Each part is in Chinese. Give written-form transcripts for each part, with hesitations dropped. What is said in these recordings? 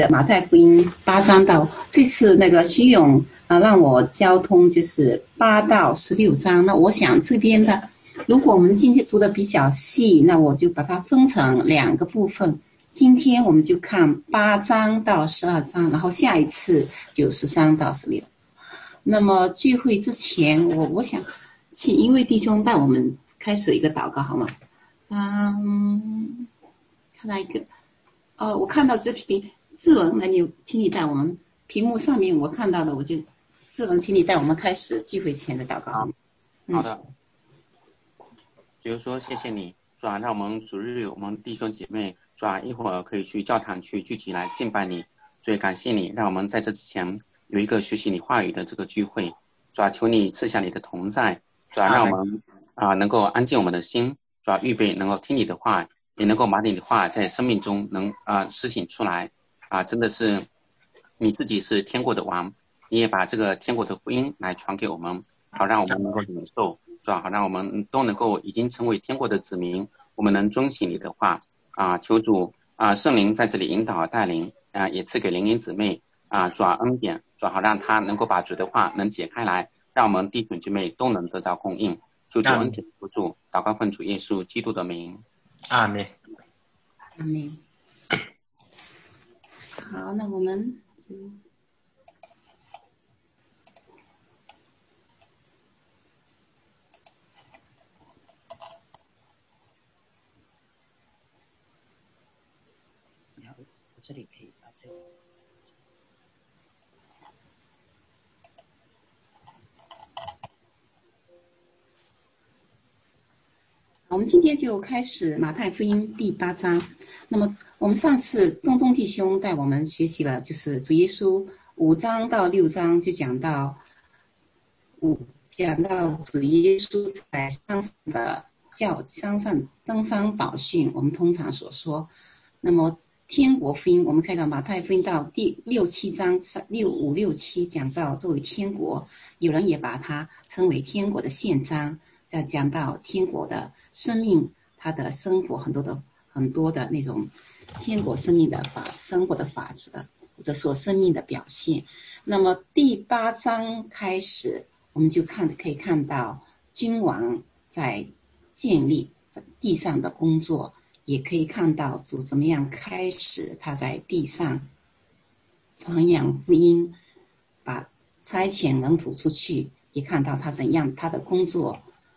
马太福音8章到这次那个徐勇让我交通就是8到16章。那我想这边的，如果我们今天读的比较细，那我就把它分成2个部分。今天我们就看8章到12章，然后下一次就13到16。那么聚会之前，我想请一位弟兄带我们开始一个祷告好吗？看到一个我看到这篇志文，那你请你带我们屏幕上面我看到了，我就志文，请你带我们开始聚会前的祷告。 好的。就是说谢谢你，主啊，让我们主日我们弟兄姐妹主啊一会儿可以去教堂去聚集来敬拜你，所以感谢你让我们在这之前有一个学习你话语的这个聚会。主啊，求你赐下你的同在，主啊，让我们能够安静我们的心，主啊，预备能够听你的话，也能够把你的话在生命中能施行出来。真的是你自己是天国的王，你也把这个天国的福音来传给我们，好让我们能够领受，主啊，好让我们都能够已经成为天国的子民，我们能遵行你的话。求主圣灵在这里引导带领，也赐给灵灵姊妹主啊恩典，主啊好让他能够把主的话能解开来，让我们弟兄姐妹都能得到供应。求主恩典扶助，祷告奉主耶稣基督的名。 阿们。 阿们。好，那我们就这里可以把这个。 我们今天就开始马太福音第8章。那么我们上次东东弟兄带我们学习了，就是主耶稣5章到6章就讲到主耶稣在山上的山上登山宝训，我们通常所说。那么天国福音，我们看到马太福音到第6、7章6、5、6、7讲到作为天国，有人也把它称为天国的宪章。再讲到天国的生命，他的生活很多的那种天国生命的生活的法则，或者说生命的表现。那么第8章开始，我们就可以看到君王在建立地上的工作，也可以看到主怎么样开始他在地上传扬福音，把差遣门徒出去，也看到他怎样他的工作。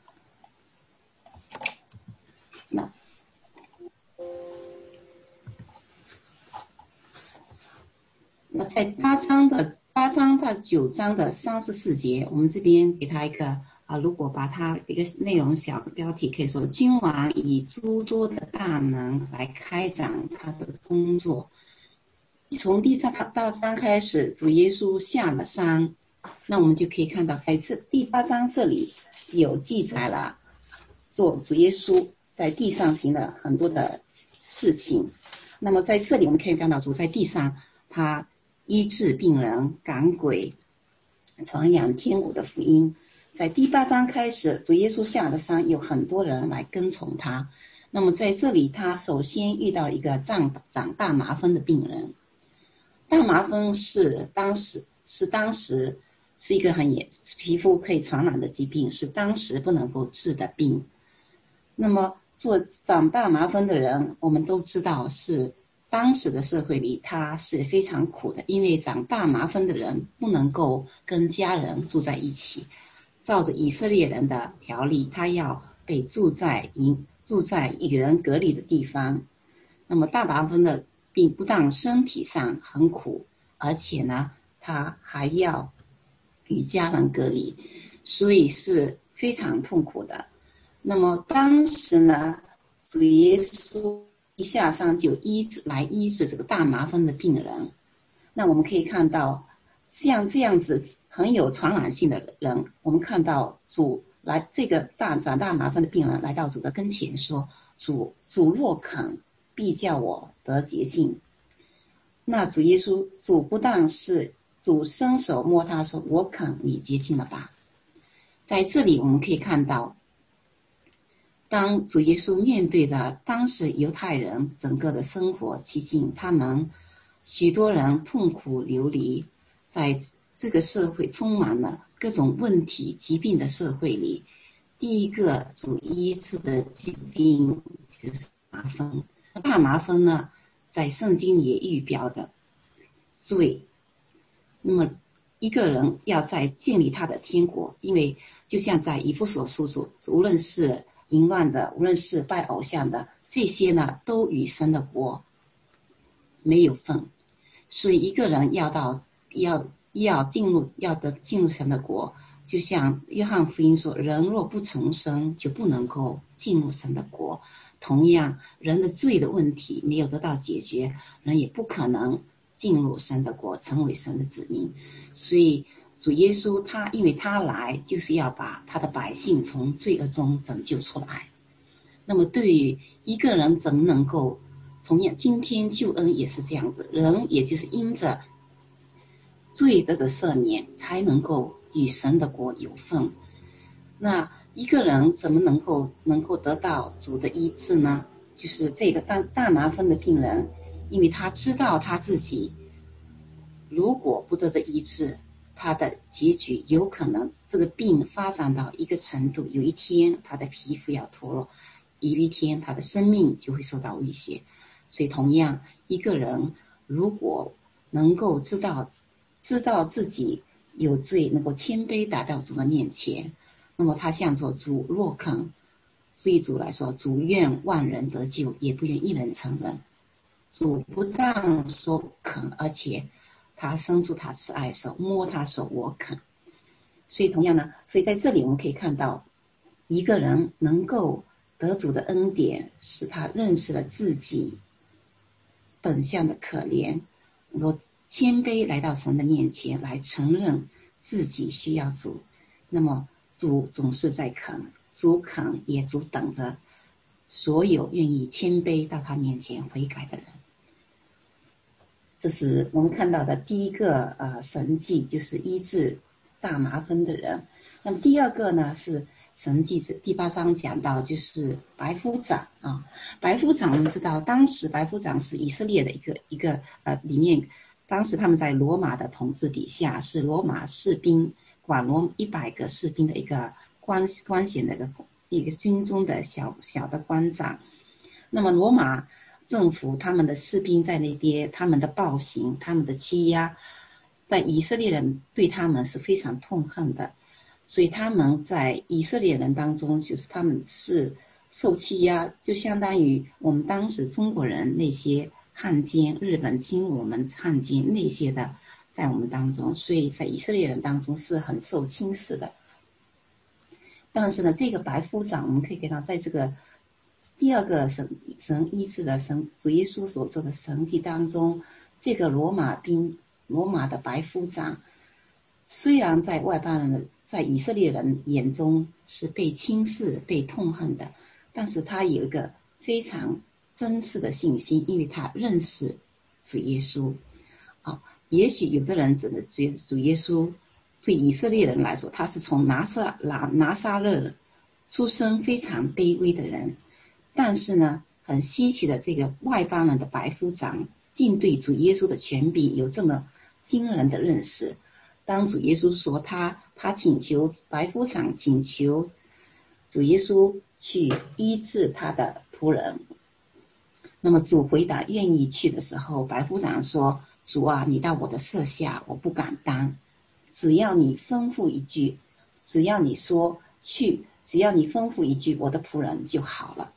那在8章到9章的34节，我们这边给他一个如果把它一个内容小的标题，可以说君王以诸多的大能来开展他的工作。从第8章开始，主耶稣下了山，那我们就可以看到在第8章这里有记载了主耶稣在地上行了很多的事情。那么在这里我们可以看到主在地上他医治病人，赶鬼，传扬天国的福音。在第8章开始，主耶稣下了山，有很多人来跟从他。那么在这里他首先遇到一个长大麻风的病人。大麻风是当时是一个皮肤可以传染的疾病，是当时不能够治的病。那么做长大麻风的人，我们都知道是当时的社会里他是非常苦的，因为长大麻风的人不能够跟家人住在一起，照着以色列人的条例，他要被住在与人隔离的地方。那么大麻风的病不但身体上很苦，而且呢他还要与家人隔离，所以是非常痛苦的。那么当时呢，主耶稣一下山就医治这个大麻风的病人。那我们可以看到像这样子很有传染性的人，我们看到这个长大麻风的病人来到主的跟前说，主若肯，必叫我得洁净。那主耶稣不但是主伸手摸他说，我肯，你洁净了吧。在这里我们可以看到，当主耶稣面对着当时犹太人整个的生活情境，他们许多人痛苦流离，在这个社会充满了各种问题、疾病的社会里，第一个主医治的疾病就是麻风。大麻风呢，在圣经也预表着罪。那么一个人要在建立他的天国，因为就像在以弗所书说，无论是淫乱的，无论是拜偶像的，这些呢都与神的国没有份。所以一个人要进入神的国，就像约翰福音说，人若不重生，就不能够进入神的国。同样，人的罪的问题没有得到解决，人也不可能进入神的国，成为神的子民。所以主耶稣因为他来就是要把他的百姓从罪恶中拯救出来。那么对于一个人怎能够，同样今天救恩也是这样子，人也就是因着罪得的赦免，才能够与神的国有份。那一个人怎么能够得到主的医治呢？就是这个大麻风的病人，因为他知道他自己如果不得到医治，他的结局有可能这个病发展到一个程度，有一天他的皮肤要脱落，有一天他的生命就会受到威胁。所以同样，一个人如果能够知道自己有罪，能够谦卑来到主的面前，那么他向说，主若肯，对主来说，主愿万人得救，也不愿一人成人。主不但说肯，而且他伸出他慈爱手，摸他手，我肯。所以同样呢，所以在这里我们可以看到，一个人能够得主的恩典，使他认识了自己本相的可怜，能够谦卑来到神的面前，来承认自己需要主。那么主总是在肯，主肯也主等着所有愿意谦卑到他面前悔改的人。这是我们看到的第一个神迹，就是医治大麻风的人。那么第二个呢是神迹，第8章讲到就是百夫长啊。百夫长我们知道，当时百夫长是以色列的一个里面，当时他们在罗马的统治底下，是罗马士兵管罗100个士兵的一个官衔的一个军中的小的官长。那么罗马政府他们的士兵在那边，他们的暴行，他们的欺压，但以色列人对他们是非常痛恨的。所以他们在以色列人当中，就是他们是受欺压，就相当于我们当时中国人那些汉奸，日本侵我们汉奸那些的，在我们当中，所以在以色列人当中是很受轻视的。但是呢，这个百夫长我们可以看到，在这个第二个神医治的主耶稣所做的神迹当中，这个罗马的百夫长，虽然在外邦人的，在以色列人眼中是被轻视、被痛恨的，但是他有一个非常真实的信心，因为他认识主耶稣。也许有的人只能觉得主耶稣对以色列人来说，他是从拿撒勒出生，非常卑微的人。但是呢，很稀奇的，这个外邦人的百夫长竟对主耶稣的权柄有这么惊人的认识。当主耶稣说他请求百夫长请求主耶稣去医治他的仆人，那么主回答愿意去的时候，百夫长说，主啊，你到我的舍下，我不敢当，只要你吩咐一句，只要你说去，只要你吩咐一句，我的仆人就好了。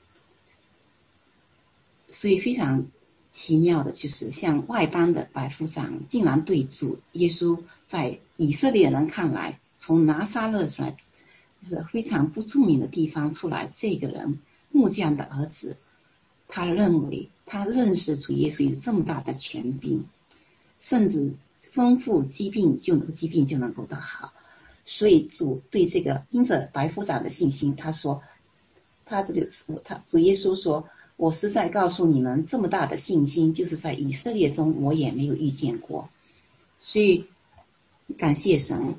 所以非常奇妙的就是像外邦的百夫长竟然对主耶稣在以色列人看来从拿撒勒出来非常不著名的地方出来，这个人木匠的儿子，他认识主耶稣有这么大的权柄，甚至吩咐疾病就能够得好。所以主对这个因着百夫长的信心，他说主耶稣说，我实在告诉你们，这么大的信心，就是在以色列中我也没有遇见过。所以感谢神，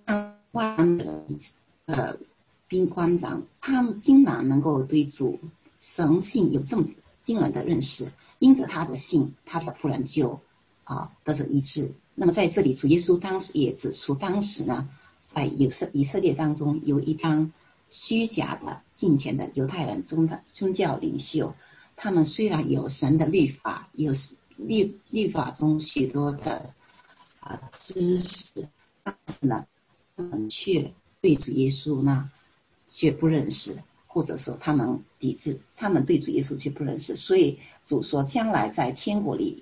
外邦的兵官长，他们竟然能够对主神性有这么惊人的认识，因着他的信，他的夫人就得着医治。那么在这里，主耶稣当时也指出，当时呢，在以色列当中有一帮虚假的敬虔的犹太人中的宗教领袖，他们虽然有神的律法，有律法中许多的知识，但是呢，他们却对主耶稣呢却不认识，或者说他们抵制，他们对主耶稣却不认识。所以主说，将来在天国里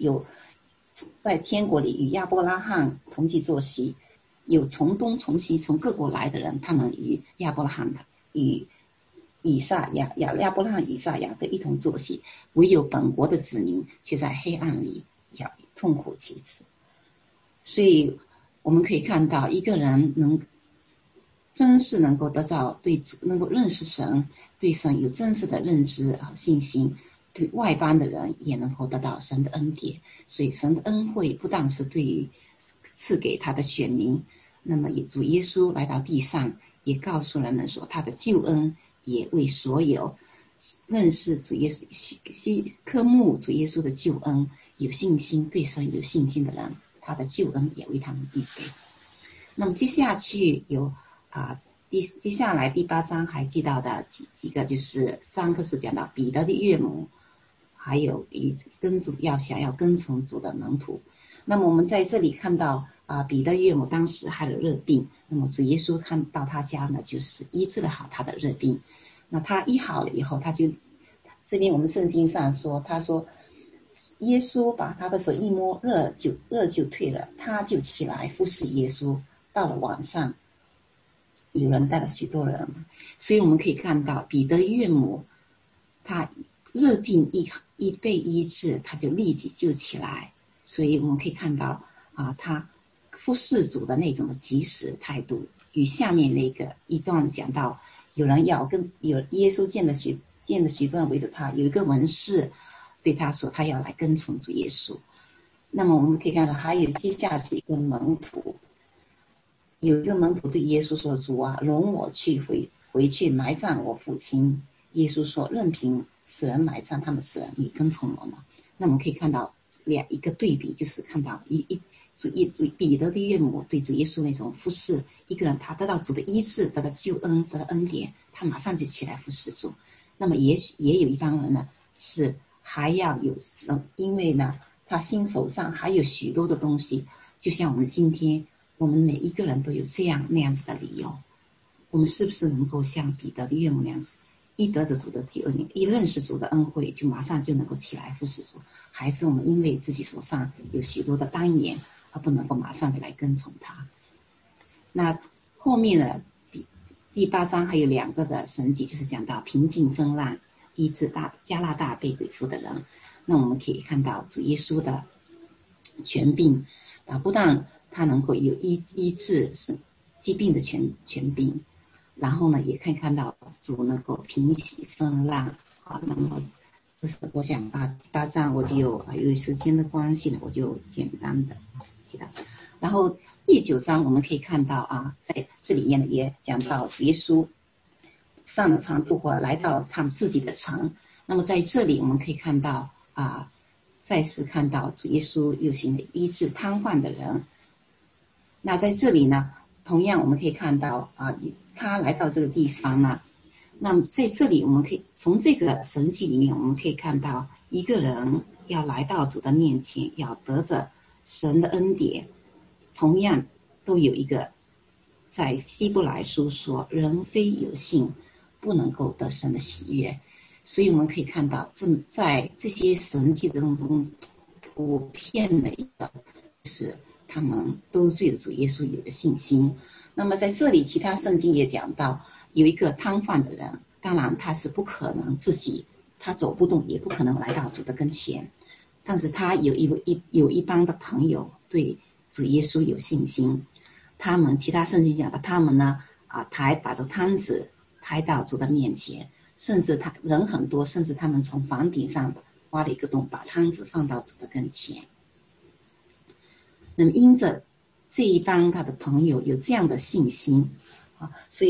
与亚伯拉罕同居坐席，有从东从西从各国来的人，他们与亚伯拉罕与亚伯拉罕以撒雅各一同坐席，唯有本国的子民却在黑暗里要痛苦其次。所以我们可以看到，一个人真是能够得到能够认识神，对神有真实的认知和信心，对外邦的人也能够得到神的恩典。所以神的恩惠不但是对于赐给他的选民，那么主耶稣来到地上，也告诉人们说，他的救恩也为所有认识主耶稣、渴慕主耶稣的救恩有信心、对神有信心的人，他的救恩也为他们预备。那么接下去有接下来第8章还记到的几个，就是3个是讲到彼得的岳母，还有想要跟从主的门徒。那么我们在这里看到彼得岳母当时还有热病，那么主耶稣看到他家呢，就是医治了好他的热病。那他医好了以后，他就这边我们圣经上说，他说耶稣把他的手一摸，热就退了，他就起来服侍耶稣。到了晚上，有人带了许多人，所以我们可以看到彼得岳母，他热病一被医治，他就立即就起来。所以我们可以看到他服侍主的那种的及时态度，与下面那个一段讲到，有耶稣见了许多人围着他，有一个文士对他说，他要来跟从主耶稣。那么我们可以看到，还有接下去一个门徒。有一个门徒对耶稣说，主啊，容我回去埋葬我父亲。耶稣说，任凭死人埋葬他们死人，你跟从我吗？那我们可以看到一个对比，就是看到彼得的岳母对主耶稣那种服侍，一个人他得到主的医治，得到救恩，得到恩典，他马上就起来服侍主。那么也有一帮人呢，是还要有因为呢他心手上还有许多的东西，就像我们今天我们每一个人都有那样子的理由，我们是不是能够像彼得的岳母那样子，一得着主的救恩，一认识主的恩惠，就马上就能够起来服侍主？还是我们因为自己手上有许多的单言，而不能够马上的来跟从他？那后面的第8章还有2个的神迹，就是讲到平静风浪，医治加拿大被鬼附的人。那我们可以看到主耶稣的权柄不但他能够有医治是疾病的权柄，然后呢也可以看到主能够平息风浪那么这是我想第8章我就由于时间的关系呢，我就简单的提到。然后第9章我们可以看到在这里面呢也讲到主耶稣上了船渡河，来到他们自己的城。那么在这里我们可以看到再次看到主耶稣又行了医治瘫痪的人。那在这里呢，同样我们可以看到他来到这个地方呢，那么在这里我们可以从这个神迹里面，我们可以看到一个人要来到主的面前，要得着神的恩典，同样都有一个在希伯来书说，人非有信不能够得神的喜悦。所以我们可以看到在这些神迹的当中，普遍的一个是他们都对主耶稣有了信心。那么在这里其他圣经也讲到有一个瘫痪的人，当然他是不可能自己，他走不动，也不可能来到主的跟前，但是他有一帮的朋友对主耶稣有信心。他们其他圣经讲的，他们呢把这摊子抬到主的面前，甚至人很多，甚至他们从房顶上挖了一个洞，把摊子放到主的跟前。那么因着这一帮他的朋友有这样的信心所以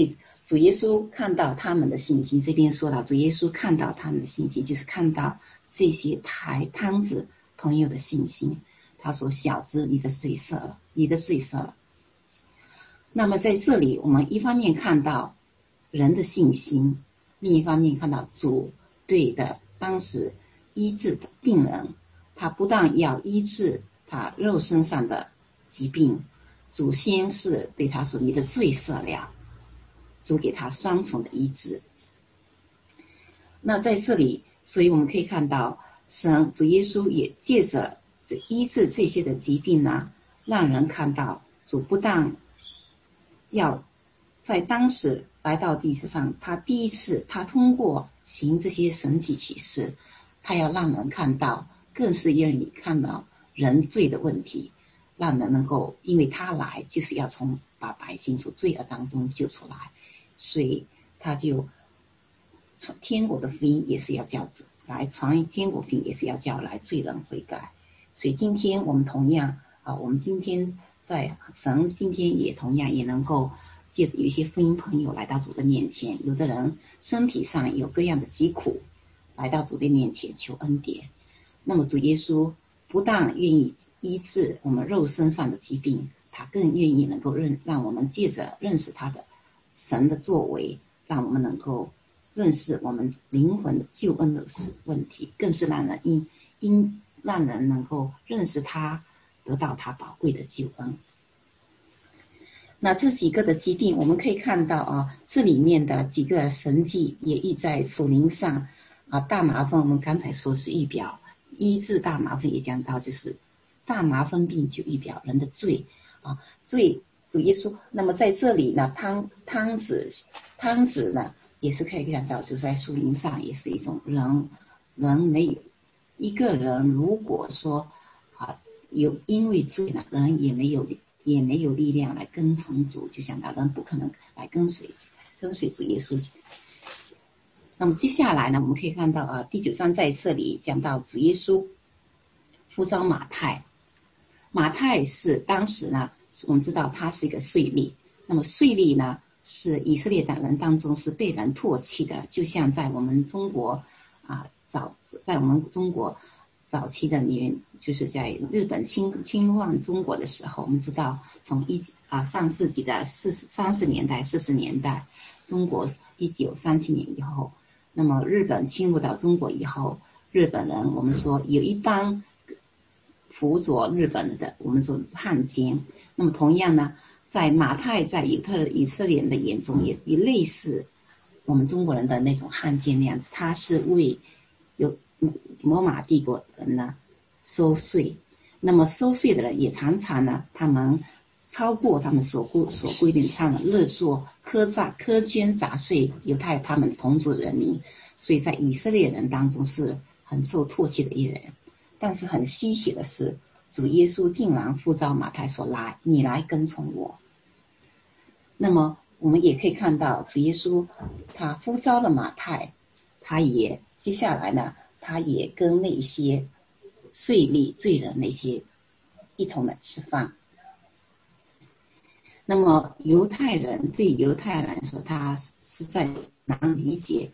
主耶稣看到他们的信心，这边说到主耶稣看到他们的信心，就是看到这些抬汤子朋友的信心。他说：“小子，你的罪赦了，你的罪赦了。”那么在这里，我们一方面看到人的信心，另一方面看到主对的当时医治的病人，他不但要医治他肉身上的疾病，主先是对他说：“你的罪赦了。”主给他双重的医治。那在这里，所以我们可以看到，主耶稣也借着这医治这些的疾病呢，让人看到主不但要在当时来到地球上，他第一次他通过行这些神迹奇事，他要让人看到，更是愿意看到人罪的问题，让人能够因为他来就是要把百姓从罪恶当中救出来，所以他就传天国的福音也是要叫来传天国福音，也是要叫来罪人悔改。所以今天我们同样我们今天在神今天也同样也能够借着有一些福音朋友来到主的面前，有的人身体上有各样的疾苦，来到主的面前求恩典。那么主耶稣不但愿意医治我们肉身上的疾病，他更愿意能够让我们借着认识他的神的作为，让我们能够认识我们灵魂的救恩的问题，更是让人让人能够认识他，得到他宝贵的救恩。那这几个的疾病，我们可以看到这里面的几个神迹也预在属灵上大麻风，我们刚才说是预表医治大麻风，也讲到就是大麻风病就预表人的罪罪主耶稣。那么在这里呢，汤子呢也是可以看到，就是在属灵上也是一种人没有一个人，如果说有因为罪呢，人也没有力量来跟从主，就想到人不可能来跟随主耶稣。那么接下来呢，我们可以看到第9章在这里讲到主耶稣呼召马太。马太是当时呢，我们知道他是一个税吏，那么税吏呢是以色列人当中是被人唾弃的，就像在我们中国在我们中国早期的里面，就是在日本侵犯中国的时候，我们知道从上世纪的30年代40年代，中国1937年以后，那么日本侵入到中国以后，日本人我们说有一帮辅佐日本人的，我们说汉奸。那么同样呢，在马太在以色列人的眼中也类似我们中国人的那种汉奸那样子，他是为有罗马帝国人呢收税。那么收税的人也常常呢，他们超过他们所规定，他们勒索苛捐杂税犹太他们同族人民，所以在以色列人当中是很受唾弃的一人。但是很稀奇的是，主耶稣竟然呼召马太说：“来，你来跟从我。”那么我们也可以看到，主耶稣他呼召了马太，他也接下来呢，他也跟那些税吏罪人那些一同的吃饭。那么犹太人对犹太人来说，他实在难理解，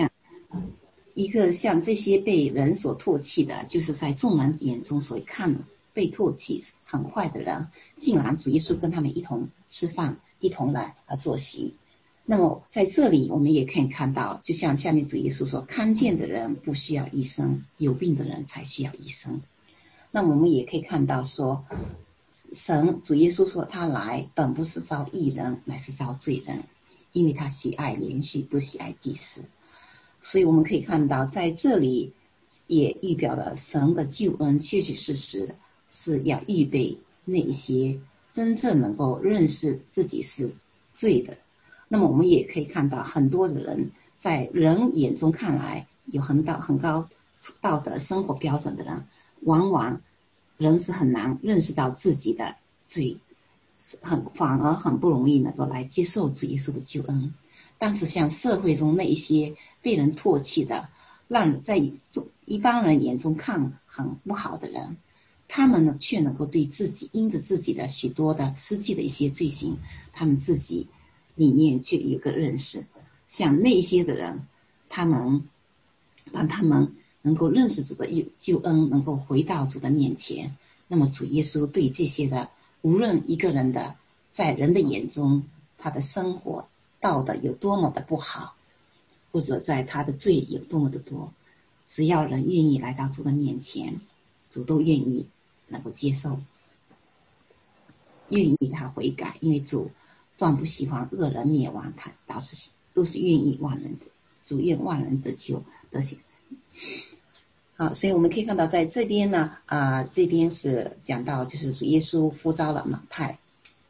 像这些被人所唾弃的，就是在众人眼中所看被唾弃很坏的人，竟然主耶稣跟他们一同吃饭，一同来坐席。那么在这里我们也可以看到，就像下面主耶稣说，康健的人不需要医生，有病的人才需要医生。那我们也可以看到说，主耶稣说他来本不是招义人，乃是招罪人，因为他喜爱连续，不喜爱祭司。所以我们可以看到，在这里也预表了神的救恩确确实实是要预备那些真正能够认识自己是罪的。那么我们也可以看到，很多的人在人眼中看来有很高道德生活标准的人，往往人是很难认识到自己的罪，反而很不容易能够来接受主耶稣的救恩。但是像社会中那一些被人唾弃的，让在一般人眼中看很不好的人，他们呢却能够对自己因着自己的许多的实际的一些罪行，他们自己里面就有个认识，像那些的人，他们让他们能够认识主的救恩，能够回到主的面前。那么主耶稣对这些的，无论一个人的在人的眼中，他的生活道德有多么的不好，或者在他的罪有多么的多，只要人愿意来到主的面前，主都愿意能够接受，愿意他悔改，因为主断不喜欢恶人灭亡，他都是愿意万人的，主愿万人得救得救。好，所以我们可以看到在这边呢，这边是讲到就是主耶稣呼召了马太。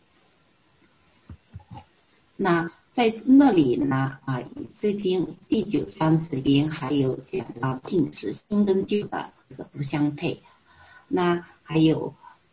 那在那里呢，这边第9章这边还有讲到禁止新跟旧的这个不相配。那还有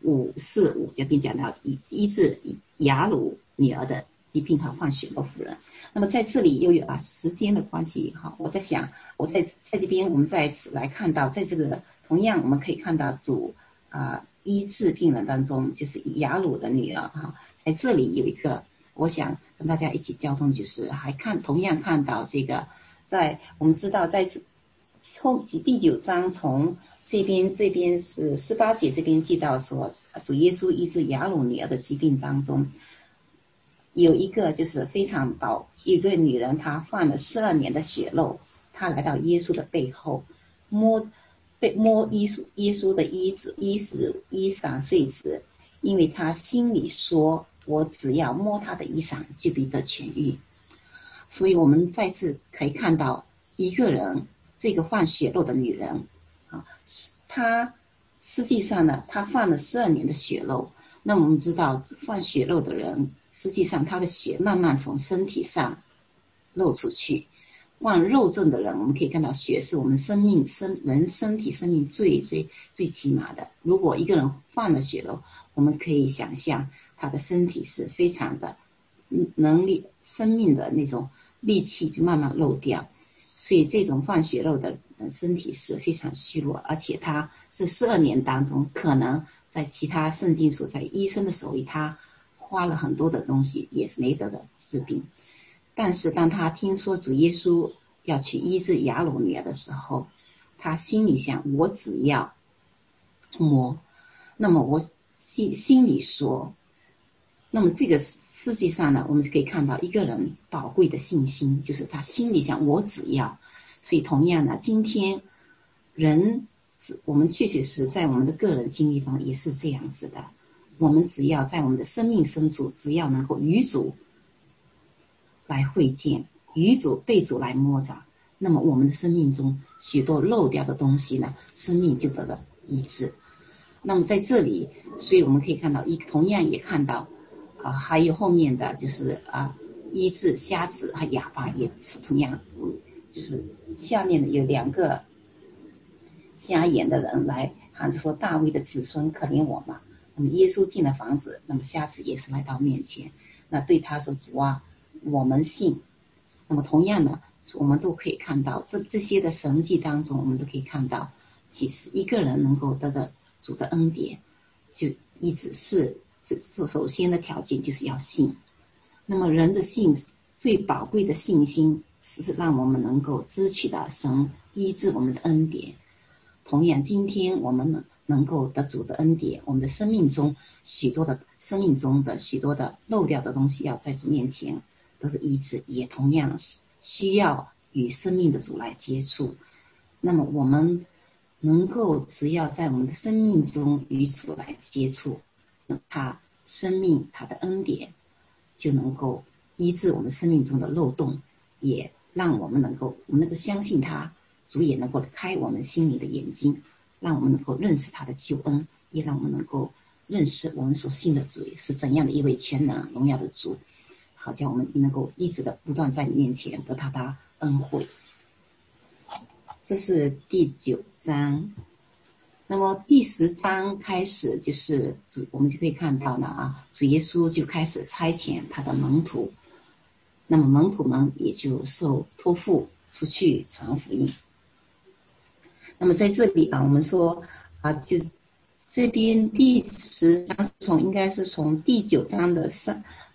545这边讲到医治雅鲁女儿的疾病和患血肉妇人。那么在这里又有时间的关系哈，我在想，我在这边我们再次来看到，在这个同样我们可以看到主医治病人当中，就是雅鲁的女儿哈，在这里有一个，我想跟大家一起交通，就是同样看到这个，在我们知道在从第9章从这边是18节这边记到说，主耶稣医治雅鲁女儿的疾病当中，有一个就是非常一个女人，她患了12年的血漏，她来到耶稣的背后，摸耶稣的衣裳碎子，因为她心里说，我只要摸他的衣裳就必得痊愈。所以我们再次可以看到一个人，这个患血漏的女人她实际上呢，她犯了12年的血漏。那我们知道患血漏的人，实际上他的血慢慢从身体上漏出去。患肉症的人，我们可以看到血是我们人身体生命最起码的。如果一个人患了血漏，我们可以想象他的身体是非常的能力，生命的那种力气就慢慢漏掉。所以这种患血漏的身体是非常虚弱，而且他是12年当中，可能在其他圣经所在医生的手里，他花了很多的东西，也是没得的治病。但是当他听说主耶稣要去医治雅鲁女儿的时候，他心里想，我只要摸，那么我心里说，那么这个实际上呢，我们就可以看到一个人宝贵的信心，就是他心里想，我只要。所以同样呢，今天我们确确实在我们的个人经历中也是这样子的，我们只要在我们的生命深处，只要能够与主来会见，与主被主来摸着，那么我们的生命中许多漏掉的东西呢，生命就得了医治。那么在这里，所以我们可以看到同样也看到还有后面的就是医治瞎子和哑巴，也是同样就是下面的有2个瞎眼的人来喊着说，大卫的子孙可怜我嘛。那么耶稣进了房子，那么瞎子也是来到面前，那对他说，主啊，我们信。那么同样的，我们都可以看到这些的神迹当中，我们都可以看到，其实一个人能够得到主的恩典，就一直是首先的条件就是要信。那么人的信，最宝贵的信心是让我们能够支取到神医治我们的恩典。同样今天我们能够得主的恩典，我们的生命中许多的漏掉的东西要在主面前得到医治，也同样需要与生命的主来接触。那么我们能够只要在我们的生命中与主来接触，他生命他的恩典就能够医治我们生命中的漏洞，也让我们能够相信他，主也能够开我们心里的眼睛，让我们能够认识他的救恩，也让我们能够认识我们所信的主是怎样的一位全能荣耀的主，好像我们能够一直的不断在你面前得到他恩惠。这是第9章。那么第10章开始，就是我们就可以看到呢主耶稣就开始差遣他的门徒，那么门徒们也就受托付出去传福音。那么在这里我们说就这边第10章应该是从第9章的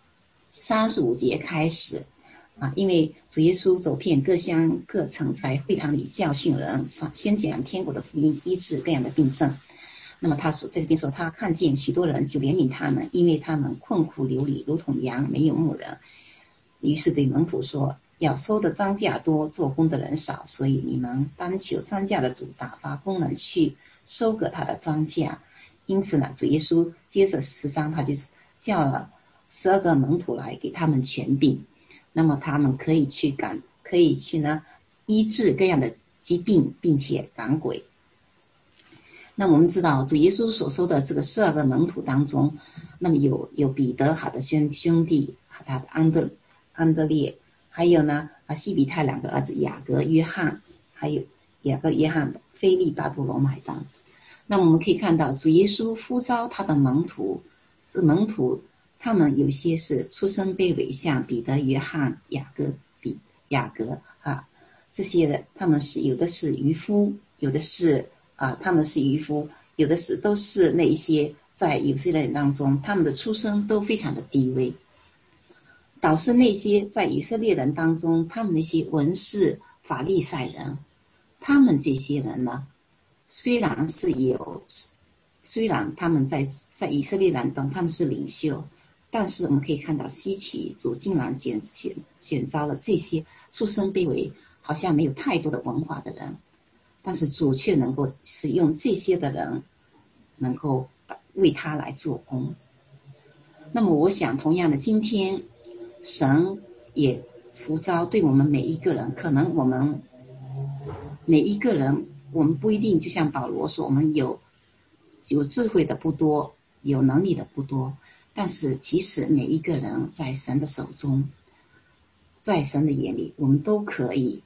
35节开始因为主耶稣走遍各乡各城，在会堂里教训人，宣讲天国的福音，医治各样的病症。那么他说在这边说，他看见许多人就怜悯他们，因为他们困苦流离，如同羊没有牧人。于是对门徒说，要收的庄稼多，做工的人少，所以你们当求庄稼的主打发工人去收割他的庄稼。因此呢，主耶稣接着13他就叫了12个门徒来，给他们权柄，那么他们可以去呢医治各样的疾病，并且赶鬼。那我们知道主耶稣所说的这个12个门徒当中，那么有彼得他的兄弟，他的安德烈，还有呢西比太2个儿子雅各、约翰，还有雅各、约翰、腓利、巴多罗买当。那么我们可以看到主耶稣呼召他的门徒，这门徒他们有些是出身卑微，像彼得、约翰、雅各这些人，他们是有的是渔夫，有的是他们是渔夫，有的是都是那一些在以色列人当中，他们的出身都非常的低微，导致那些在以色列人当中，他们那些文士法利赛人，他们这些人呢，虽然他们在以色列人中他们是领袖，但是我们可以看到希奇主竟然选召了这些出身卑微，好像没有太多的文化的人，但是主却能够使用这些的人，能够为他来做工。那么我想同样的，今天神也呼召对我们每一个人，可能我们每一个人，我们不一定就像保罗说，我们有智慧的不多，有能力的不多，但是其实每一个人在神的手中，在神的眼里，我们都可以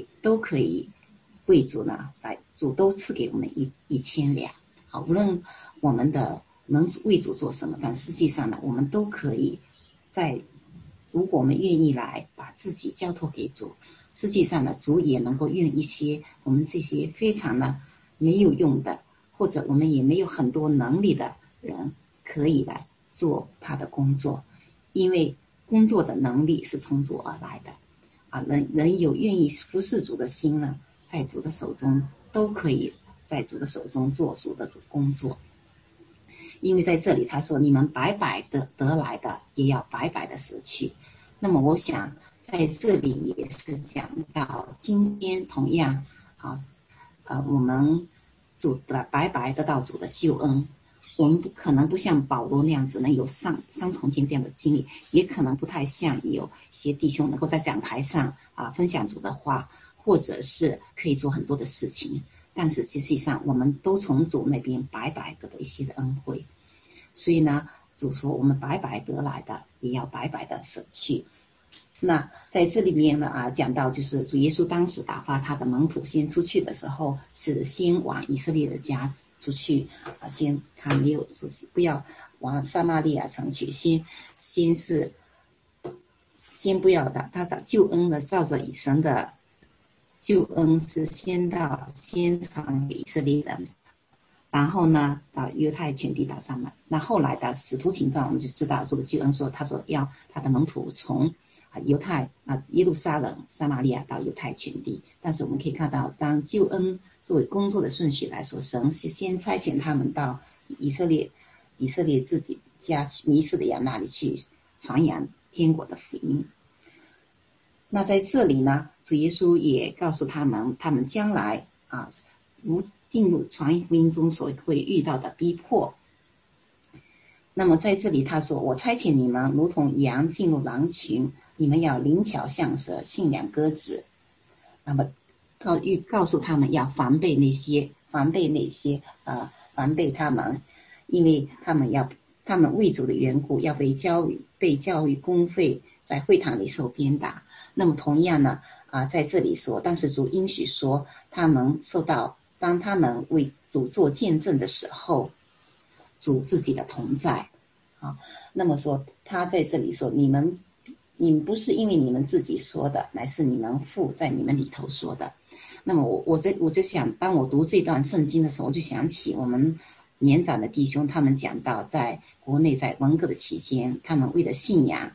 为主呢来，主都赐给我们一千两。好，无论我们的能为主做什么，但实际上呢，我们都可以如果我们愿意来把自己交托给主，实际上呢，主也能够用一些我们这些非常的没有用的，或者我们也没有很多能力的人，可以来做他的工作，因为工作的能力是从主而来的人有愿意服侍主的心呢，在主的手中都可以在主的手中做主的工作。因为在这里他说，你们白白的得来的，也要白白的舍去。那么我想在这里也是讲到今天同样我们主的白白得到主的救恩，我们可能不像保罗那样子能有三重天这样的经历，也可能不太像有些弟兄能够在讲台上分享主的话，或者是可以做很多的事情，但是实际上我们都从主那边白白得的一些的恩惠。所以呢，主说我们白白得来的，也要白白的舍去。那在这里面呢讲到就是主耶稣当时打发他的门徒先出去的时候，是先往以色列的家出去他没有说不要往撒玛利亚城去，先不要的，他的救恩呢，照着神的救恩是先传给以色列人，然后呢到犹太全地到撒玛。那后来的使徒行传我们就知道这个救恩说，他说要他的门徒从犹太耶路撒冷、撒玛利亚到犹太全地。但是我们可以看到，当救恩作为工作的顺序来说，神是先差遣他们到以色列自己家迷失的羊那里去传扬天国的福音。那在这里呢，主耶稣也告诉他们将来如进入传福音中所会遇到的逼迫。那么在这里他说，我差遣你们如同羊进入狼群，你们要灵巧像蛇，信仰鸽子。那么告诉他们要防备他们，因为他们为主的缘故要被教育公费，在会堂里受鞭打。那么同样呢在这里说，但是主应许说，当他们为主做见证的时候，主自己的同在那么说他在这里说，你们不是因为你们自己说的，乃是你们父在你们里头说的。那么我就想，当我读这段圣经的时候，我就想起我们年长的弟兄，他们讲到在国内在文革的期间，他们为了信仰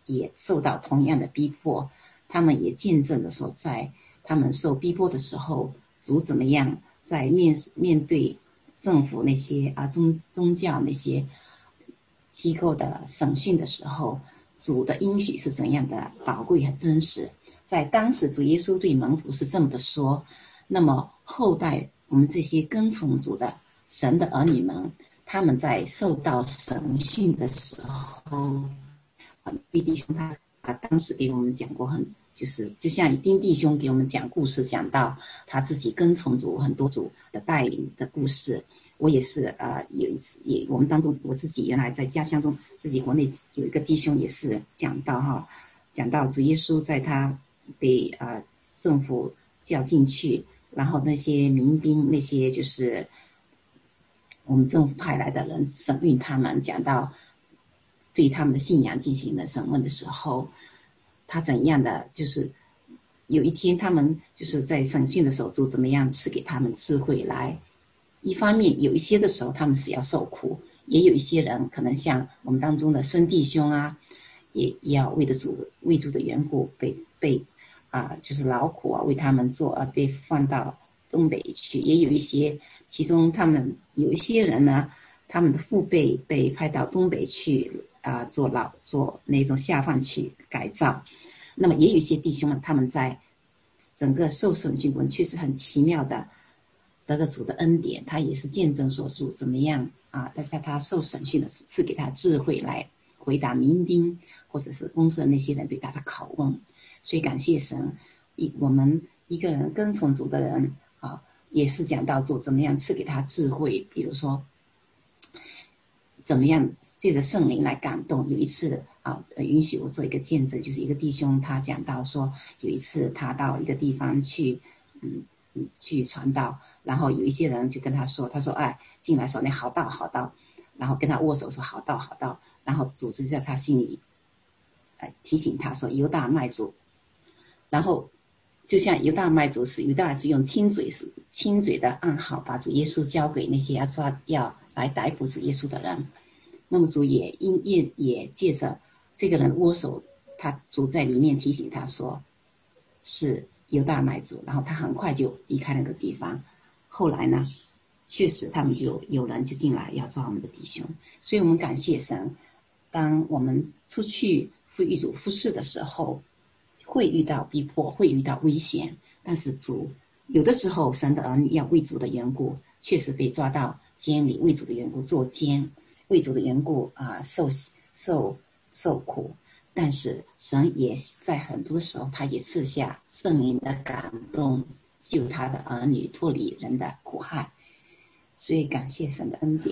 也受到同样的逼迫，他们也见证了说，在他们受逼迫的时候，主怎么样在面对政府那些宗教那些机构的审讯的时候，主的应许是怎样的宝贵和真实。在当时主耶稣对门徒是这么的说，那么后代我们这些跟从主的神的儿女们，他们在受到审讯的时候，弟兄他当时给我们讲过就像丁弟兄给我们讲故事，讲到他自己跟从主很多主的带领的故事。我也是有一次我们当中我自己原来在家乡中自己国内有一个弟兄也是讲到主耶稣在他被政府叫进去，然后那些民兵那些就是我们政府派来的人审问他们，讲到对他们的信仰进行了审问的时候，他怎样的就是有一天他们就是在审讯的时候，主怎么样赐给他们智慧来，一方面有一些的时候他们是要受苦，也有一些人可能像我们当中的孙弟兄也要为主的缘故被就是劳苦为他们做被放到东北去，也有一些其中他们有一些人呢，他们的父辈被派到东北去做那种下放去改造。那么也有一些弟兄们，他们在整个受审讯过程确实很奇妙的得到主的恩典，他也是见证说主怎么样在他受审讯的时候赐给他智慧来回答民兵或者是公司的那些人对他的拷问。所以感谢神，我们一个人跟从主的人也是讲到主怎么样赐给他智慧，比如说怎么样借着圣灵来感动。有一次允许我做一个见证，就是一个弟兄他讲到说，有一次他到一个地方去传道，然后有一些人就跟他说进来说你好道，然后跟他握手说好道，然后主就在他心里提醒他说犹大卖主，然后就像犹大是用亲嘴的暗号把主耶稣交给那些要来逮捕主耶稣的人。那么主也借着这个人握手，主在里面提醒他说是犹大卖主，然后他很快就离开那个地方。后来呢，确实他们就有人就进来要抓我们的弟兄。所以我们感谢神，当我们出去为主服事的时候，会遇到逼迫，会遇到危险，但是主有的时候神的儿女要为主的缘故确实被抓到监里，为主的缘故坐监，为主的缘故受苦，但是神也在很多的时候他也赐下圣灵的感动，救他的儿女脱离人的苦害。所以感谢神的恩典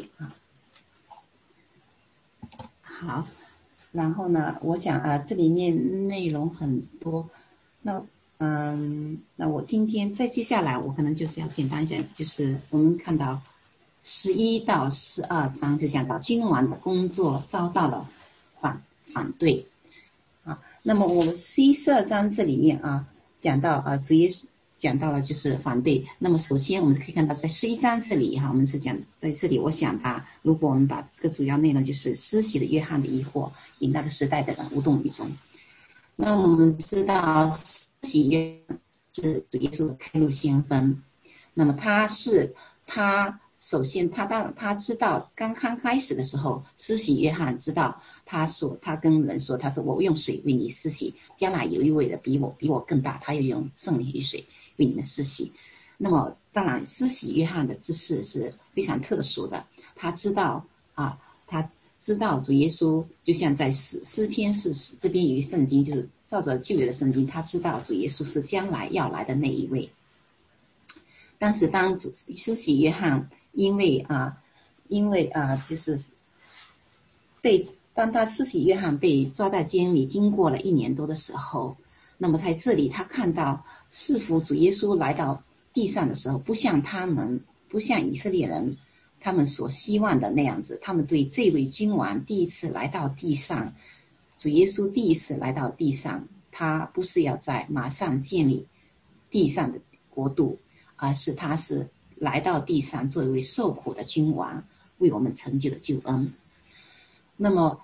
好，然后呢，我想这里面内容很多，那我今天再接下来我可能就是要简单一下，就是我们看到11到12章就讲到君王的工作遭到了反对那么我们11、12章这里面讲到主耶稣讲到了就是反对。那么首先我们可以看到在11章这里我们是讲在这里，我想如果我们把这个主要内容就是施洗的约翰的疑惑引那个时代的人无动于衷。那我们知道施洗约翰是主耶稣的开路先锋，那么他首先他知道刚开始的时候，施洗约翰知道他跟人说，他说我用水为你施洗，将来有一位的比我更大，他又用圣灵与水为你们施洗。那么当然施洗约翰的知识是非常特殊的，他知道主耶稣，就像在诗篇40这边有一圣经，就是照着旧约的圣经，他知道主耶稣是将来要来的那一位。但是当施洗约翰因为就是当他施洗约翰被抓在监里经过了1年多的时候，那么在这里他看到似乎主耶稣来到地上的时候，不像以色列人他们所希望的那样子，他们对这位君王第一次来到地上，主耶稣第一次来到地上，他不是要马上建立地上的国度，而是他是来到地上做一位受苦的君王，为我们成就了救恩。那么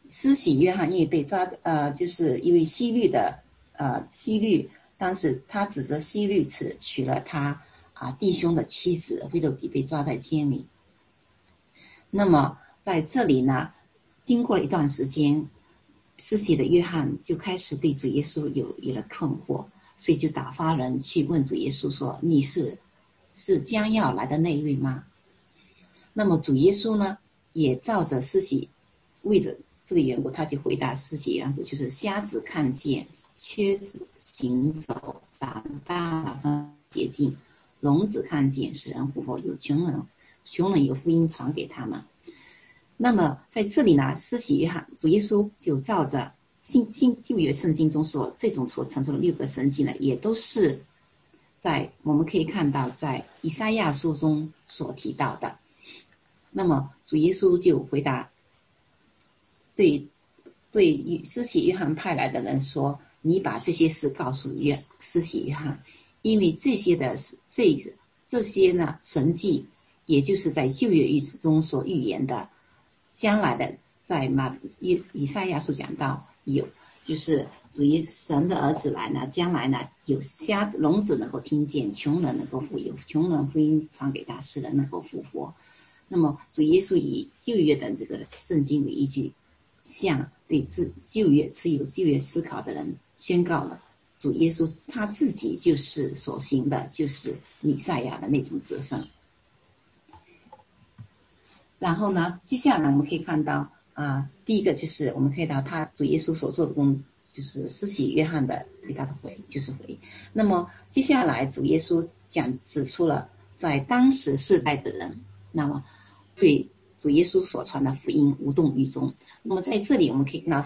施洗约翰因为被抓，就是因为希律当时他指责希律娶了他弟兄的妻子腓肉底，被抓在监里。那么在这里呢，经过了一段时间，施洗的约翰就开始对主耶稣有了困惑，所以就打发人去问主耶稣说：“你是将要来的那一位吗？”那么主耶稣呢，也照着施洗，为着这个缘故，他就回答施洗样子，就是瞎子看见，瘸子行走，长大了洁净，聋子看见，使人复活，有穷人有福音传给他们。那么在这里呢，施洗约翰主耶稣就照着旧约圣经中说这种所陈述的6个神迹呢，也都是在我们可以看到在以赛亚书中所提到的。那么主耶稣就回答对施洗约翰派来的人说：“你把这些事告诉施洗约翰，因为这些呢神迹，也就是在旧约中所预言的，将来的在以赛亚书讲到有，就是主耶神的儿子来呢，将来呢有瞎子聋子能够听见，穷人能够富有，穷人福音传给他，使人能够复活。”那么主耶稣以旧约的这个圣经为依据，向对旧约持有旧约思考的人宣告了主耶稣他自己就是所行的，就是弥赛亚的那种职分。然后呢，接下来我们可以看到第一个就是我们看到他主耶稣所做的工，就是施洗约翰的给他的回就是回。那么接下来主耶稣指出了在当时世代的人，那么对主耶稣所传的福音无动于衷。那么在这里我们可以看到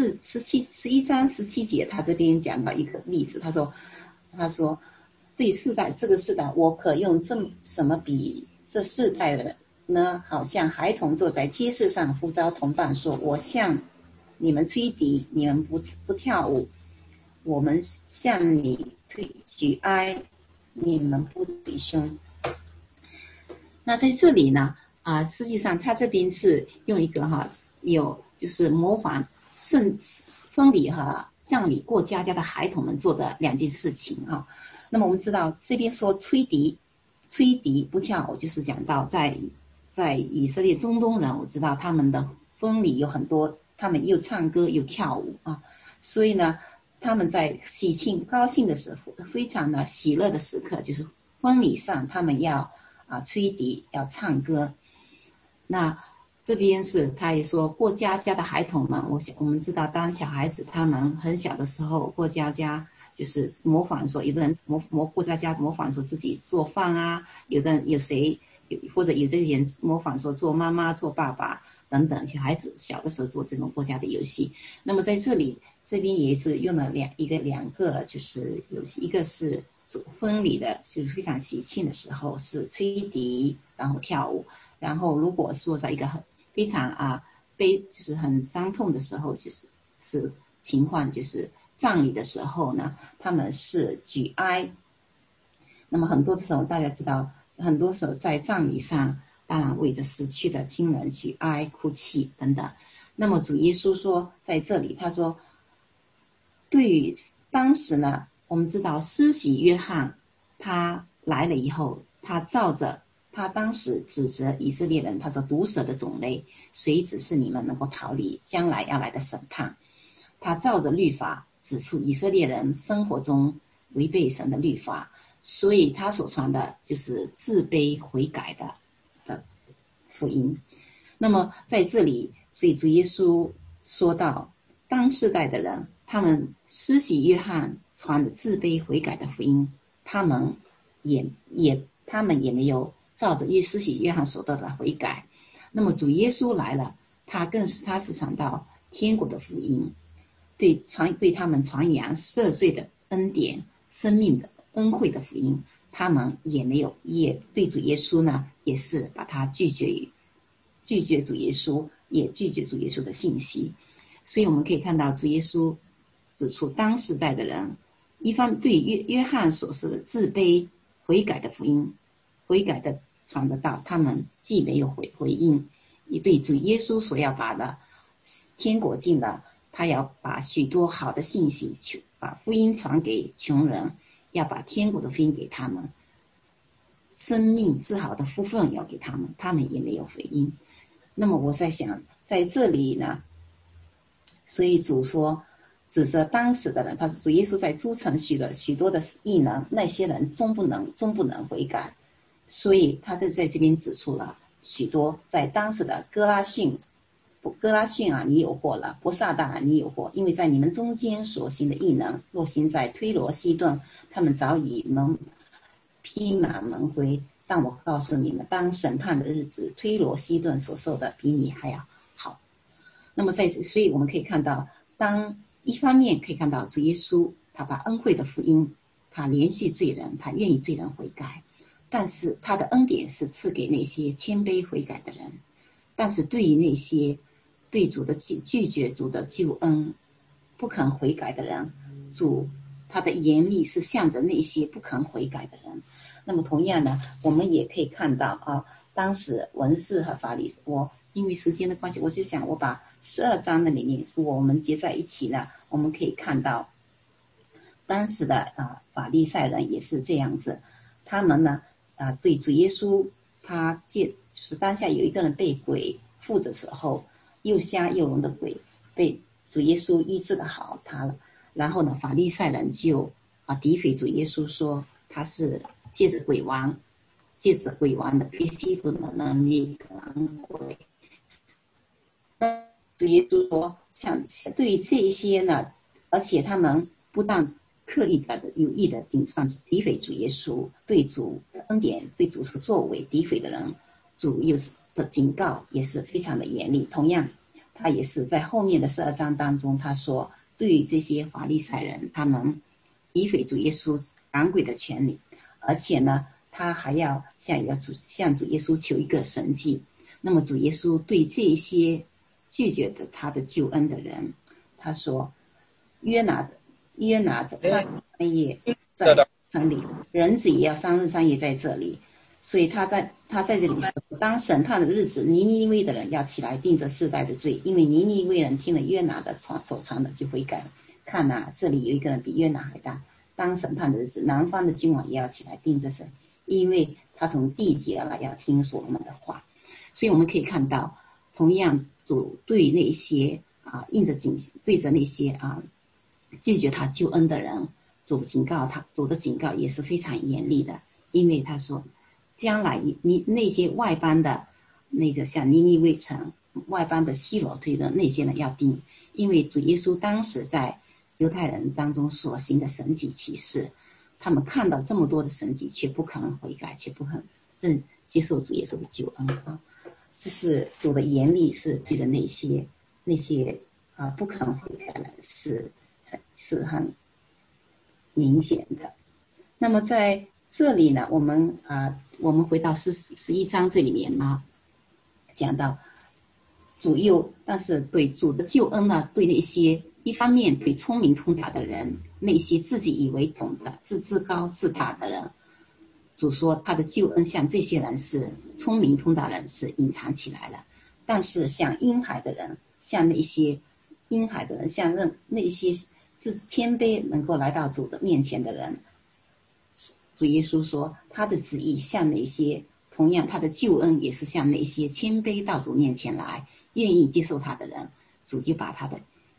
11章17节，他这边讲到一个例子，他说对这个世代，我可用什么比这世代的人呢？好像孩童坐在街市上呼召同伴说：“我向你们吹笛，你们不跳舞；我们向你举哀，你们不捶胸。”那在这里呢，实际上他这边是用一个就是模仿婚礼和葬礼过家家的孩童们做的2件事情啊。那么我们知道这边说吹笛不跳舞，就是讲到在以色列中东人，我知道他们的婚礼有很多，他们又唱歌又跳舞所以呢，他们在喜庆高兴的时候，非常的喜乐的时刻，就是婚礼上他们要吹笛要唱歌。那这边是他也说过家家的孩童们，我们知道当小孩子他们很小的时候过家家，就是模仿说有的人过家家模仿说自己做饭或者有的人模仿说做妈妈做爸爸等等，小孩子小的时候做这种过家的游戏。那么在这边也是用了两个就是游戏，一个是婚礼的，就是非常喜庆的时候是吹笛然后跳舞，然后如果说在一个非常就是很伤痛的时候，是情况就是葬礼的时候呢，他们是举哀。那么很多的时候大家知道，很多时候在葬礼上当然为着死去的亲人举哀哭泣等等。那么主耶稣说在这里，他说对于当时呢，我们知道施洗约翰他来了以后，他照着他当时指责以色列人，他说毒蛇的种类，谁指示你们能够逃离将来要来的审判？他照着律法指出以色列人生活中违背神的律法，所以他所传的就是自卑悔改的福音。那么在这里，所以主耶稣说到当世代的人，他们施洗约翰传的自卑悔改的福音，他们也没有照着施洗约翰所得的悔改。那么主耶稣来了，他是传到天国的福音，对他们传扬赦罪的恩典、生命的恩惠的福音，他们也对主耶稣呢，也是把他拒绝主耶稣，也拒绝主耶稣的信息。所以我们可以看到主耶稣指出当时代的人，一方对约翰所说的自卑悔改的福音，悔改的传得到，他们既没有回应，也对主耶稣所要把的天国近了，他要把许多好的信息，把福音传给穷人，要把天国的福音给他们，生命治好的福分要给他们，他们也没有回应。那么我在想，在这里呢，所以主说指责当时的人，他是主耶稣在诸城许多的异能，那些人终不能悔改，所以他在这边指出了许多在当时的哥拉逊啊，你有祸了；伯萨大啊，你有祸，因为在你们中间所行的异能，若行在推罗西顿，他们早已披麻蒙灰。但我告诉你们，当审判的日子，推罗西顿所受的比你还要好。那么所以我们可以看到，当一方面可以看到主耶稣他把恩惠的福音，他连续罪人，他愿意罪人悔改，但是他的恩典是赐给那些谦卑悔改的人。但是对于那些对主的拒绝主的救恩不肯悔改的人，主他的严厉是向着那些不肯悔改的人。那么同样呢，我们也可以看到啊，当时文士和法利赛，我因为时间的关系，我就想我把12章的里面我们接在一起呢，我们可以看到当时的法利赛人也是这样子，他们呢对主耶稣，就是当下有一个人被鬼附的时候，又瞎又聋的鬼被主耶稣医治的好他了，然后呢，法利赛人就诋毁主耶稣，说他是借着鬼王的被吸毒的能力赶鬼。主耶稣说，像对于这一些呢，而且他们不但刻意的有意的算是诋毁主耶稣，对主恩典对主所作为诋毁的人，主又是的警告也是非常的严厉。同样他也是在后面的12章当中，他说对于这些法利赛人，他们诋毁主耶稣赶鬼的权利，而且呢他还要向主耶稣求一个神迹。那么主耶稣对这些拒绝的他的救恩的人，他说约拿着3日3夜在城里，人子也要3日3夜在这里。所以他在这里说，当审判的日子，尼尼微的人要起来定这世代的罪，因为尼尼微人听了约拿的所传的就悔改了。看啊，这里有一个人比约拿还大。当审判的日子，南方的君王也要起来定这事，因为他从地极而来，要听所罗门的话。所以我们可以看到，同样主对那些对着那些拒绝他救恩的人，主的警告也是非常严厉的，因为他说，将来你那些外邦的那个像尼尼微城、外邦的希罗推的那些人要定，因为主耶稣当时在犹太人当中所行的神迹奇事，他们看到这么多的神迹，却不肯悔改，却不肯接受主耶稣的救恩啊！这是主的严厉，是对着那些不肯悔改的人是很明显的。那么在这里呢，我们回到11章这里面讲到但是对主的救恩呢，对那些一方面对聪明通达的人，那些自己以为懂得自高自大的人，主说他的救恩像这些人是聪明通达人是隐藏起来了，但是像婴孩的人，像那些自谦卑能够来到主的面前的人，主耶稣说他的旨意像那些，同样他的救恩也是像那些谦卑到主面前来愿意接受他的人，主就把他的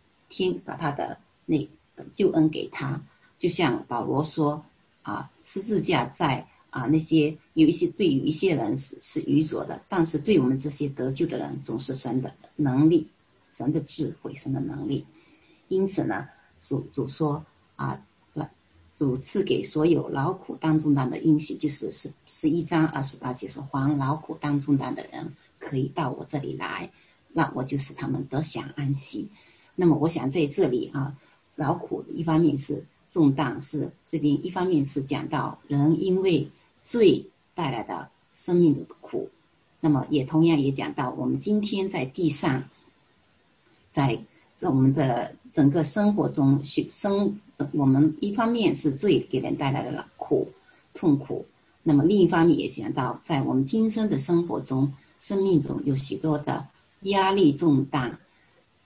那救恩给他。就像保罗说十字架在那些有一些人是愚拙的，但是对我们这些得救的人总是神的能力，神的智慧，神的能力。因此呢，主说主赐给所有劳苦担重担的应许，就是11章28节说，凡劳苦担重担的人可以到我这里来，那我就使他们得享安息。那么我想在这里劳苦一方面是重担，是这边一方面是讲到人因为罪带来的生命的苦，那么也同样也讲到我们今天在地上，在我们的整个生活中我们一方面是罪给人带来的痛苦，那么另一方面也讲到在我们今生的生活中，生命中有许多的压力重担，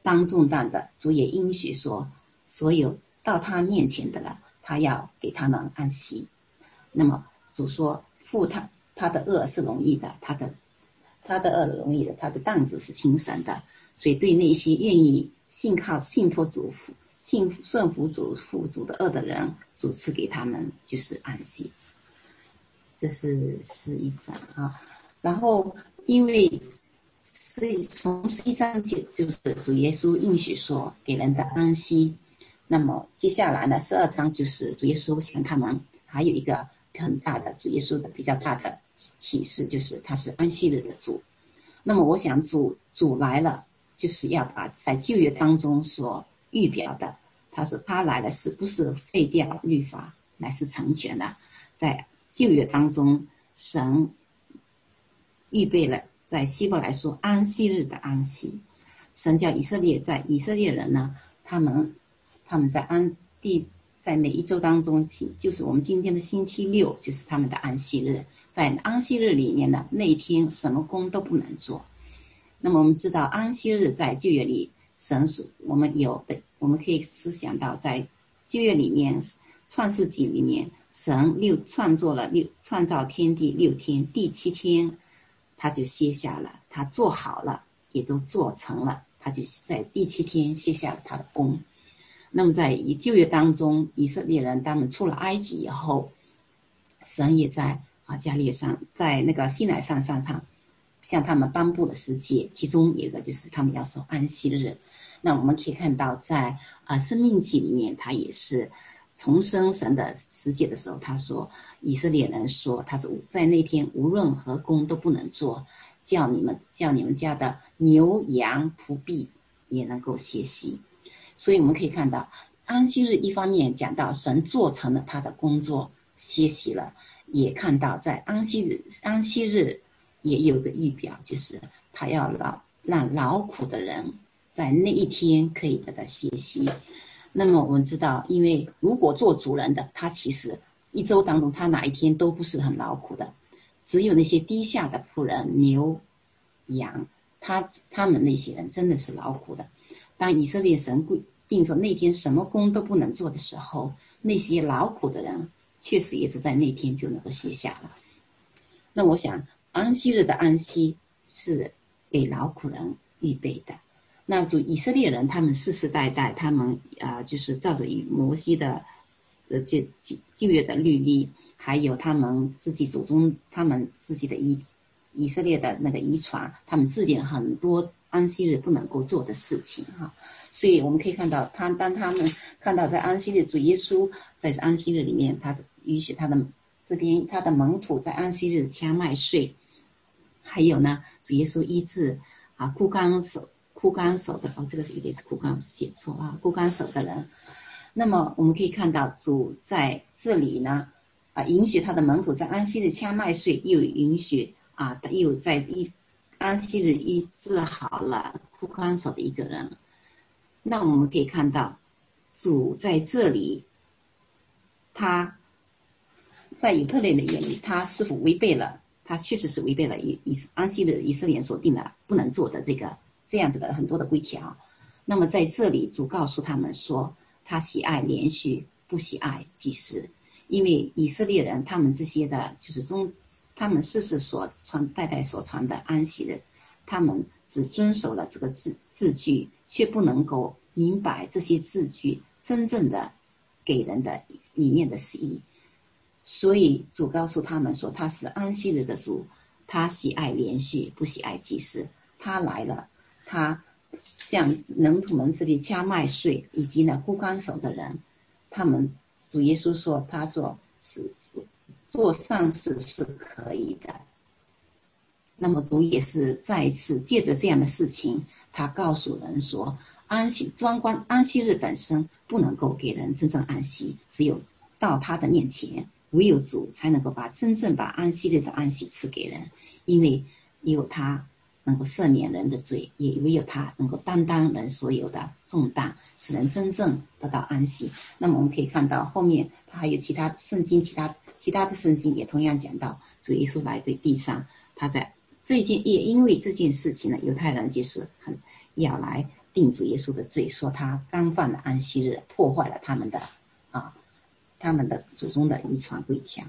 当重担的，主也应许说，所有到他面前的了，他要给他们安息。那么主说，负他的恶是容易的，他的恶容易的，他的担子是轻省的。所以对那些愿意信托主顺服主负主的恶的人，主赐给他们就是安息。这是11章啊。然后因为从11章就是主耶稣应许说给人的安息，那么接下来呢12章就是主耶稣向他们还有一个很大的主耶稣的比较大的启示，就是他是安息日的主。那么我想主来了，就是要把在旧约当中所预表的，他来了是不是废掉律法，乃是成全的。在旧约当中，神预备了在希伯来说安息日的安息。神叫以色列人呢，他们在每一周当中，就是我们今天的星期六，就是他们的安息日。在安息日里面呢，那一天什么工都不能做。那么我们知道安息日在旧约里，神是我们可以思想到，在旧约里面，创世纪里面，神创造天地6天，第7天他就歇下了，他做好了，也都做成了，他就在第7天歇下了他的工。那么在旧约当中，以色列人他们出了埃及以后，神也在加利上，在那个西乃山上向他们颁布了10诫，其中有一个就是他们要守安息日。那我们可以看到在申命记里面，他也是重申神的10诫的时候，他说以色列人说，他说在那天无论何工都不能做，叫你们家的牛羊仆婢也能够歇息。所以我们可以看到安息日一方面讲到神做成了他的工作歇息了，也看到在安息日也有个预表，就是他要让劳苦的人在那一天可以得到歇息。那么我们知道，因为如果做主人的，他其实一周当中他哪一天都不是很劳苦的，只有那些低下的仆人牛羊，他们那些人真的是劳苦的。当以色列神规定说那天什么工都不能做的时候，那些劳苦的人确实也是在那天就能够歇下了。那我想安息日的安息是给劳苦人预备的。那就以色列人他们世世代代他们就是照着摩西的旧约的律例，还有他们自己祖宗他们自己的以色列的那个遗传，他们制定很多安息日不能够做的事情哈。所以我们可以看到当他们看到在安息日主耶稣在安息日里面，他允许他的门徒在安息日掐麦穗，还有呢主耶稣医治枯干手的这个有点是枯干写错枯干手的人。那么我们可以看到主在这里呢允许他的门徒在安息日掐麦穗，又允许又在安息日医治好了枯干手的一个人。那我们可以看到主在这里，他在以色列人的眼里，他是否违背了，他确实是违背了安息日以色列人所定的不能做的这样子的很多的规条。那么在这里主告诉他们说，他喜爱连续，不喜爱祭祀。因为以色列人他们这些的就是他们世世所传代代所传的安息日，他们只遵守了这个字句，却不能够明白这些字句真正的给人的里面的释义。所以主告诉他们说，他是安息日的主，他喜爱连续，不喜爱祭祀。他来了，他向门徒们这里掐麦穗以及呢枯干手的人，他们主耶稣说，他说是做善事是可以的。那么主也是再一次借着这样的事情，他告诉人说，安息日本身不能够给人真正安息，只有到他的面前，唯有主才能够真正把安息日的安息赐给人。因为有他能够赦免人的罪，也唯有他能够担当人所有的重担，使人真正得到安息。那么我们可以看到后面他还有其他圣经，其他的圣经也同样讲到主耶稣来的地上，他在也因为这件事情呢，犹太人就是要来定主耶稣的罪，说他干犯了安息日，破坏了他们的祖宗的遗传规条。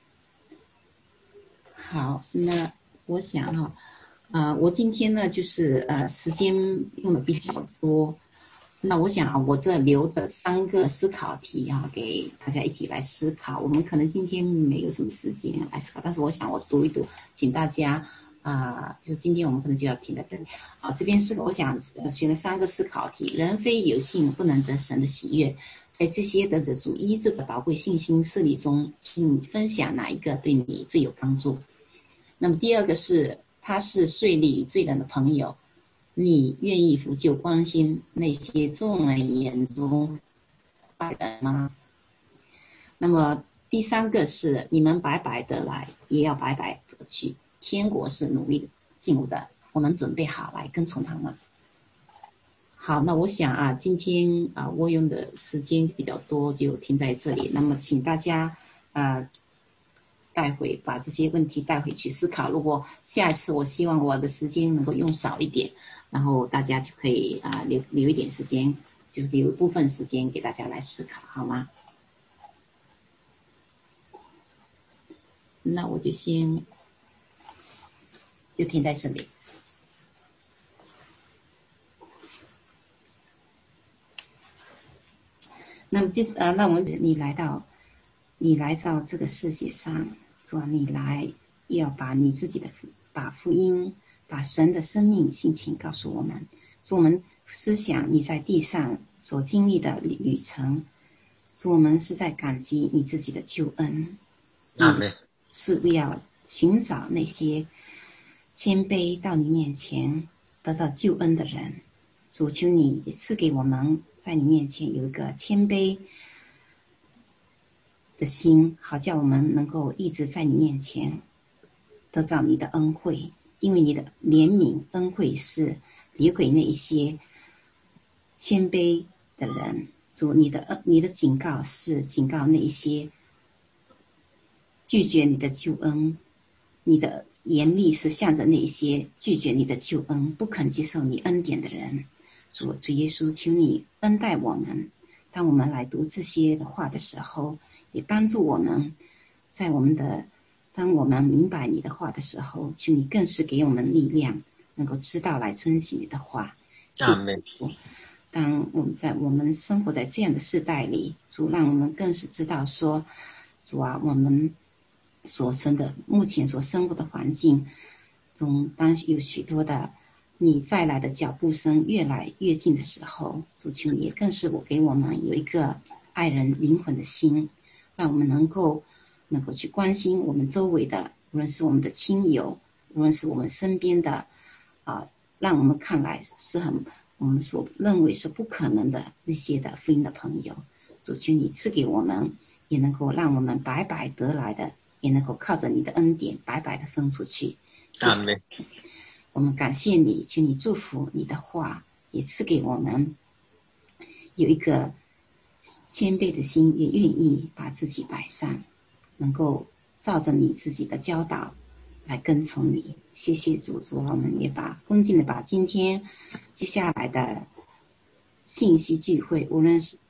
好，那我想我今天呢就是时间用的比较多，那我想我这留的3个思考题给大家一起来思考。我们可能今天没有什么时间来思考，但是我想我读一读，请大家就是今天我们可能就要停在这里。好，这边是我想选了3个思考题。人非有信不能得神的喜悦，在这些得着主医治的宝贵信心事例中，请分享哪一个对你最有帮助？那么第2个是，他是税吏与罪人的朋友，你愿意扶救关心那些众人眼中坏人吗？那么第3个是，你们白白得来，也要白白得去，天国是努力进入的，我们准备好来跟从他们。好，那我想今天我用的时间比较多，就停在这里。那么请大家待会把这些问题带回去思考。如果下一次我希望我的时间能够用少一点，然后大家就可以留一点时间，就是留一部分时间给大家来思考，好吗？那我就停在这里。那么那我们你来到这个世界上，主啊，你来要把你自己的把福音，把神的生命性情告诉我们，主，我们思想你在地上所经历的旅程，主，我们是在感激你自己的救恩。 阿们。 是要寻找那些谦卑到你面前得到救恩的人。主，求你赐给我们在你面前有一个谦卑的心，好叫我们能够一直在你面前得到你的恩惠，因为你的怜悯恩惠是别给那一些谦卑的人。主，你的警告是警告那一些拒绝你的救恩，你的严厉是向着那一些拒绝你的救恩，不肯接受你恩典的人。主耶稣，求你恩待我们，当我们来读这些的话的时候，也帮助我们当我们明白你的话的时候，求你更是给我们力量，能够知道来遵循你的话。 阿们。 当我们生活在这样的世代里，主让我们更是知道说，主啊，我们目前所生活的环境中，当有许多的你再来的脚步声越来越近的时候，主，求你也更是给我们有一个爱人灵魂的心，让我们能够去关心我们周围的，无论是我们的亲友，无论是我们身边的让我们看来是我们所认为是不可能的那些的福音的朋友。主，求你赐给我们，也能够让我们白白得来的，也能够靠着你的恩典白白的分出去。 阿们。 我们感谢你，求你祝福你的话，也赐给我们有一个谦卑的心，也愿意把自己摆上，能够照着你自己的教导来跟从你。谢谢主，我们也恭敬的把今天接下来的信息聚会，无论是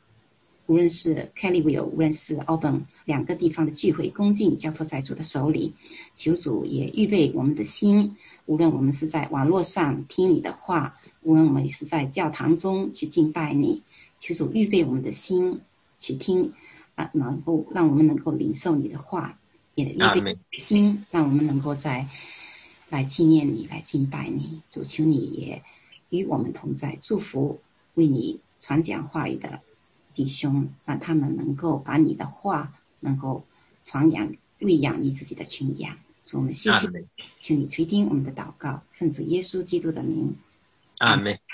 Kellyville， 无论是 Auburn 2个地方的聚会，恭敬交托在主的手里。求主也预备我们的心，无论我们是在网络上听你的话，无论我们是在教堂中去敬拜你，求主预备我们的心去听能够让我们能够领受你的话，也预备心让我们能够来纪念你，来敬拜你。主，求你也与我们同在，祝福为你传讲话语的弟兄，让他们能够把你的话能够传扬喂养你自己的群羊。主，我们谢谢，求你垂听我们的祷告，奉主耶稣基督的名， 阿们。